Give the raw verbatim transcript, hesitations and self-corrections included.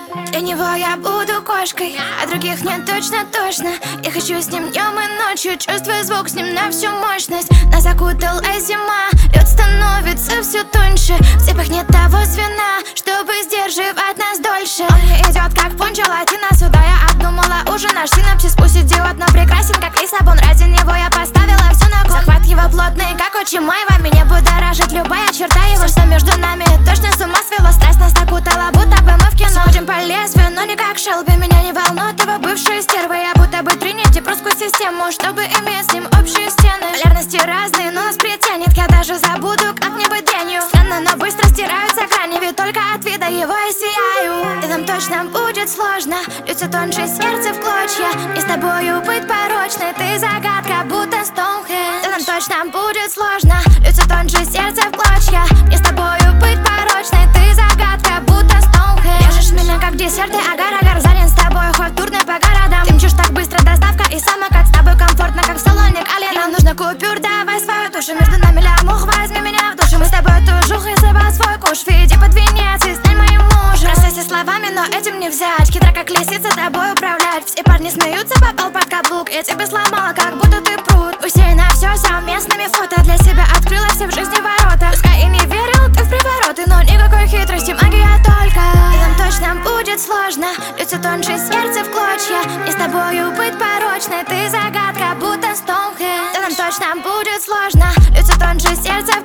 Для него я буду кошкой, а других нет точно-точно. Я хочу с ним днем и ночью, чувствую звук с ним на всю мощность. Нас окутала зима, лед становится все тоньше. В цепях нет того звена, чтобы сдерживать нас дольше. Он не идет как пончо латино, сюда я обдумала уже наш синапсис. Пусть идиот, но прекрасен как Лиссабон. Ради него я поставила все на кон. Захват его плотный, как отчим мой. Вами не будоражит любая черта его. Что между нами точно с ума свело. Страсть нас окутала, будто бы мы в кино. Смотрим по лезвию, но не как Шелби. Меня не волнует его бывшие стервы. Я будто бы Тринити, прусскую систему, чтобы иметь с ним общие стены. Полярности разные, но нас притянет. Я даже забуду, как мне быть дрянью. Странно, но быстро стираются грани, ведь только от вида его я сияю. Ты нам точно будет сложно, льется тоньше сердце в клочья. И с тобою быть порочной, ты загадка, будто Стоунхендж. Ты нам точно будет сложно, льется тоньше сердце в клочья. И с тобою быть порочной, ты загадка, будто Стоунхендж. Держишь меня как десерты, агар-агар. Зарен с тобой, хоть турный по городам. Ты мчишь так быстро, доставка и самокат. С тобой комфортно, как в салоне Калина. Нам нужно купюр, давай свою душу. Между нами лямух, возьми меня в душу. Мы с тобой тужух и собрал свой куш. Веди под венец и стань моим мужем. Бросайся словами, но этим не взять. Хитро как лисица тобой управлять. Все парни смеются, попал под каблук. Я тебя сломала, как будто ты пруд. Усеяна все совместными фото. Для себя открыла все в жизни ворота. Пускай и не верил ты в привороты, но никакой хитрости, магия только. И нам точно будет сложно, льется тоньше сердце в клочья. И с тобою быть порочной, ты загадка, будто Стоунхендж. И нам точно будет сложно, льется тоньше сердце